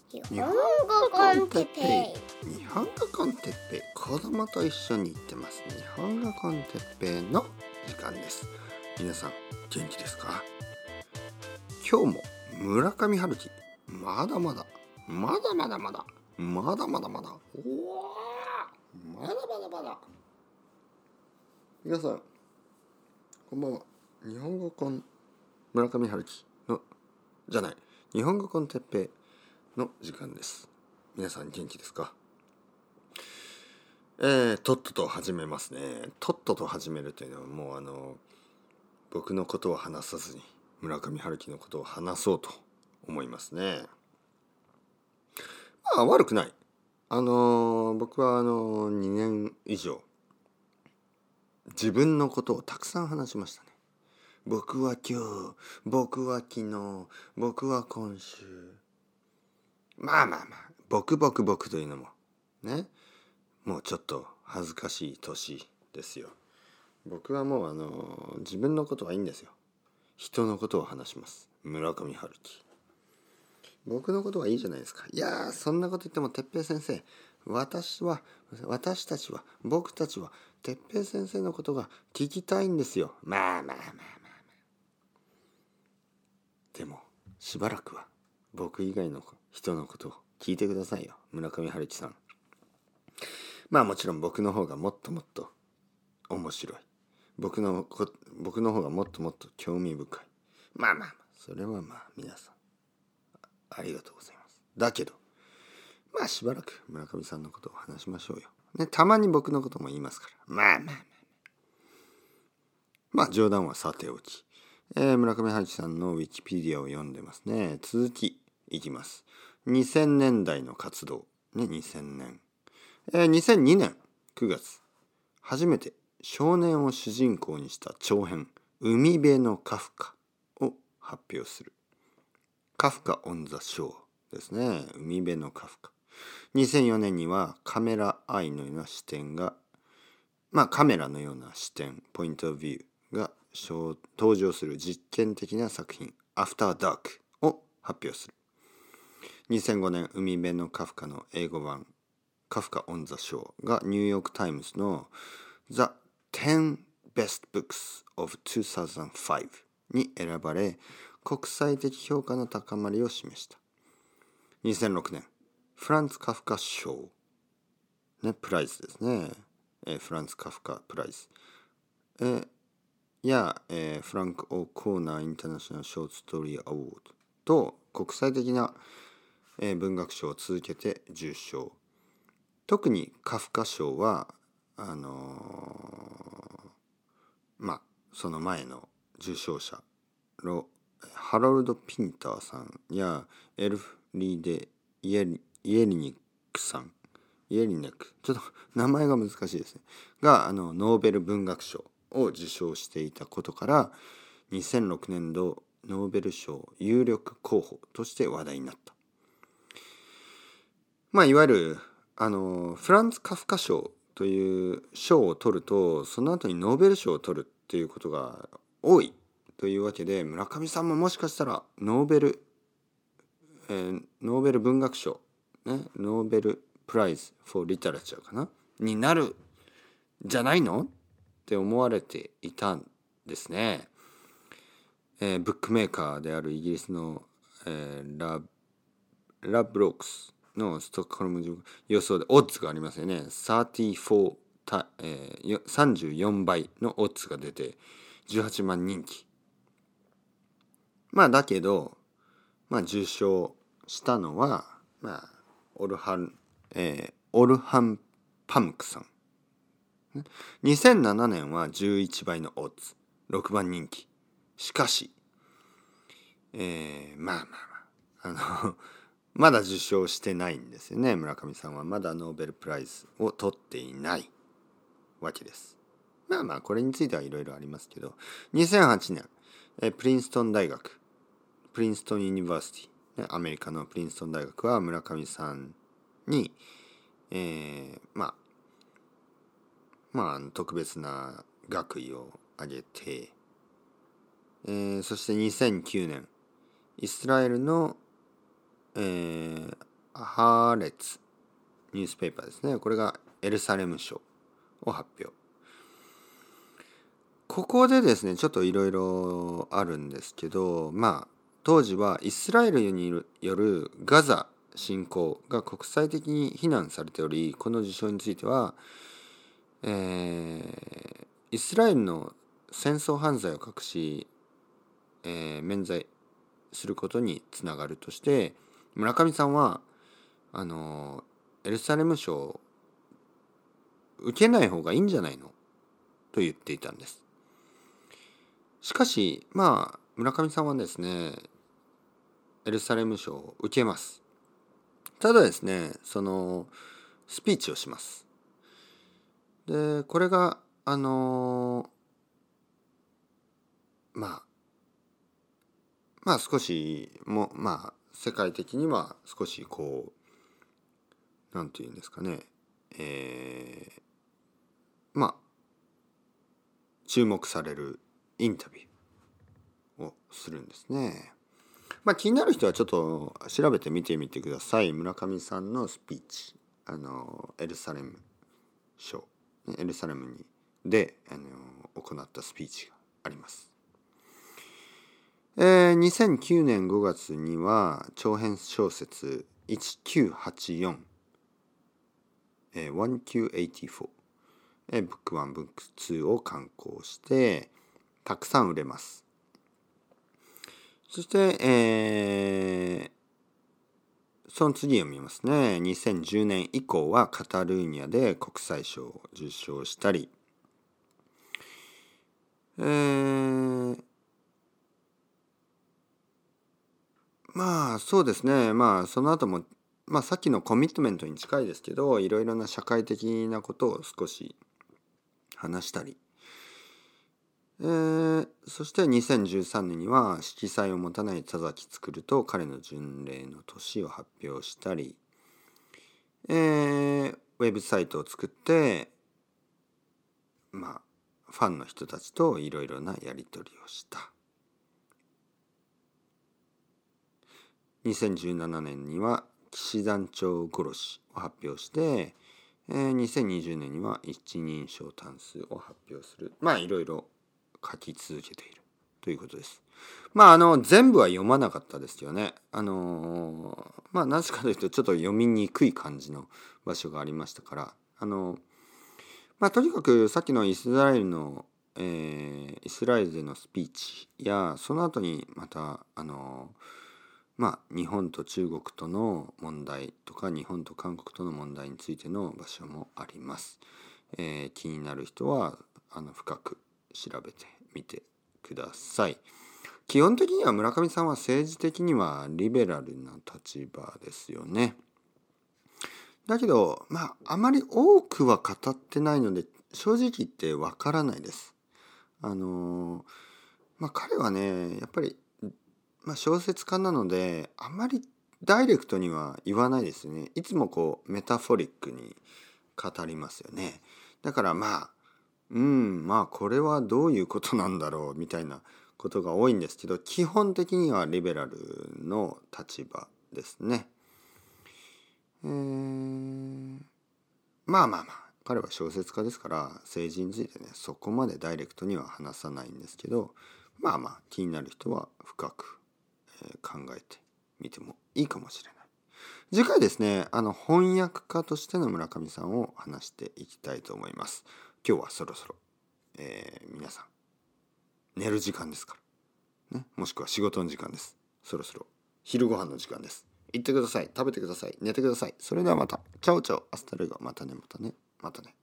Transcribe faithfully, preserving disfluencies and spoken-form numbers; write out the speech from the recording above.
日本語コンテッペイ日本語コンテッペイ、子供と一緒に行ってます日本語コンテッペイの時間です。皆さん元気ですか？今日も村上春樹、まだまだまだまだまだまだまだまだおーまだまだまだ皆さんこんばんは。日本語コン村上春樹のじゃない日本語コンテッペイの時間です。皆さん元気ですか？えー、とっとと始めますね。とっとと始めるというのはもうあの僕のことを話さずに村上春樹のことを話そうと思いますね。まあ悪くない。あの僕はあのにねん以上自分のことをたくさん話しましたね。僕は今日、僕は昨日、僕は今週。まあまあまあ、僕僕僕というのもね、もうちょっと恥ずかしい年ですよ。僕はもうあの自分のことはいいんですよ。人のことを話します。村上春樹。僕のことはいいじゃないですか。いやー、そんなこと言っても哲平先生、私は私たちは僕たちは哲平先生のことが聞きたいんですよ。まあまあまあまあまあ。でもしばらくは僕以外の人のことを聞いてくださいよ、村上春樹さん。まあもちろん僕の方がもっともっと面白い。僕のこ僕の方がもっともっと興味深い。まあまあまあ、それはまあ皆さんありがとうございます。だけどまあしばらく村上さんのことを話しましょうよ。ね、たまに僕のことも言いますから。まあまあまあ。まあ冗談はさておき。えー、村上春樹さんのウィキペディアを読んでますね。続きいきます。にせんねんだいの活動。ね、にせんねん。えー、にせんにねんくがつ、初めて少年を主人公にした長編、海辺のカフカを発表する。カフカオンザショーですね。海辺のカフカ。にせんよねんにはカメラアイのような視点が、まあカメラのような視点、ポイントオブビューが登場する実験的な作品、アフターダークを発表する。にせんごねん、海辺のカフカの英語版、カフカオンザショーがニューヨークタイムズの The テン Best Books ofにせんごに選ばれ、国際的評価の高まりを示した。にせんろくねん、フランツ・カフカ賞、ね、プライズですね。えー、フランツ・カフカプライズ。えー、や、えー、フランク・オー・コーナー・インターナショナル・ショート・ストーリー・アワードと国際的な、えー、文学賞を続けて受賞。特にカフカ賞はあのー、まあその前の受賞者のハロルド・ピンターさんやエルフリーデ・イエリイエリニックさんイエリネックちょっと名前が難しいですねがあのノーベル文学賞を受賞していたことからにせんろくねん度ノーベル賞有力候補として話題になった。まあいわゆるあのフランツ・カフカ賞という賞を取るとその後にノーベル賞を取るっていうことが多いというわけで、村上さんももしかしたらノーベル、えー、ノーベル文学賞、ね、ノーベルプライズフォーリタラチャーかなになるじゃないのって思われていたんですね。えー、ブックメーカーであるイギリスの、えー、ララブロックスのストックホルム予想でオッズがありますよね。さんじゅうよんた、えー、さんじゅうよんばいのオッズが出てじゅうはちまん人気。まあだけど、まあ受賞したのは、まあオルハン、えー、オルハンパムクさん。にせんななねんはじゅういちばいのオッズ、ろくばん人気。しかし、えー、まあまあまあ、あのまだ受賞してないんですよね。村上さんはまだノーベルプライズを取っていないわけです。まあまあこれについてはいろいろありますけど、にせんはちねん、えプリンストン大学、プリンストンユニバーシティ、ね、アメリカのプリンストン大学は村上さんに、えー、まあまあ特別な学位をあげて、えー、そしてにせんきゅうねんイスラエルの、えー、 ハーレツニュースペーパーですね。これがエルサレム賞を発表。ここでですねちょっといろいろあるんですけど、まあ当時はイスラエルによるガザ侵攻が国際的に非難されており、この受賞については、えー、イスラエルの戦争犯罪を隠し、えー、免罪することにつながるとして、村上さんはあのエルサレム賞を受けない方がいいんじゃないのと言っていたんです。しかしまあ村上さんはですねエルサレム賞を受けます。ただですねそのスピーチをします。でこれがあのまあまあ少しもまあ世界的には少しこうなんていうんですかね、えー、まあ注目されるインタビューをするんですね。まあ気になる人はちょっと調べてみてみてください。村上さんのスピーチ、あのエルサレム賞、エルサレムにであの行ったスピーチがあります。えー、にせんきゅうねんごがつには長編小説せんきゅうひゃくはちじゅうよん、えー、せんきゅうひゃくはちじゅうよん、えー、ブックワンブックツーを刊行してたくさん売れます。そして、えー、その次を見ますね。にせんじゅうねん以降はカタルーニャで国際賞を受賞したり、えー、まあそうですね。まあその後も、まあさっきのコミットメントに近いですけど、いろいろな社会的なことを少し話したり、えー、そしてにせんじゅうさんねんには色彩を持たない田崎作と彼の巡礼の年を発表したり、えー、ウェブサイトを作ってまあファンの人たちといろいろなやり取りをした。にせんじゅうななねんには騎士団長殺しを発表して、えー、にせんにじゅうねんには一人称単数を発表する。まあいろいろ書き続けているということです。まああの全部は読まなかったですよね。あのー、まあなぜかというとちょっと読みにくい感じの場所がありましたから、あのー、まあとにかくさっきのイスラエルの、えー、イスラエルでのスピーチやその後にまたあのー、まあ日本と中国との問題とか日本と韓国との問題についての場所もあります。えー、気になる人はあの深く調べてみてください。基本的には村上さんは政治的にはリベラルな立場ですよね。だけどまああまり多くは語ってないので正直言ってわからないです。あのー、まあ彼はねやっぱり、まあ、小説家なのであまりダイレクトには言わないですね。いつもこうメタフォリックに語りますよね。だからまあうんまあこれはどういうことなんだろうみたいなことが多いんですけど、基本的にはリベラルの立場ですね。えー、まあまあまあ彼は小説家ですから政治についてねそこまでダイレクトには話さないんですけど、まあまあ気になる人は深く、えー、考えてみてもいいかもしれない。次回ですねあの翻訳家としての村上さんを話していきたいと思います。今日はそろそろ、えー、皆さん寝る時間ですから、ね、もしくは仕事の時間です。そろそろ昼ご飯の時間です。行ってください。食べてください。寝てください。それではまた。チャオチャオ。アスタルゴ。またねまたねまたね。